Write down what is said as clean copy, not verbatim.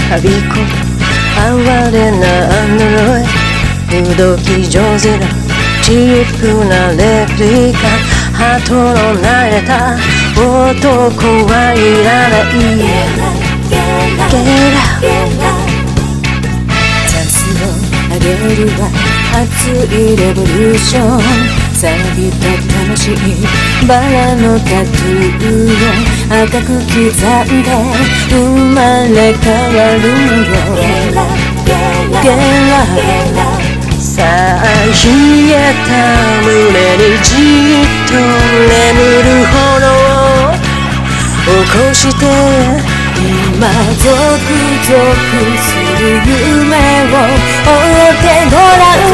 はびこ哀れな呪い不動き上手なチープなレプリカ鳩の慣れた男はいらないゲラチャンスをあげるわ熱いレボリューション錆びた魂バラのタトゥーを赤く刻んで生まれ変わるのよゲラさあ冷えた胸にじっと眠る炎を起こして今ゾクゾクする夢を追ってごらん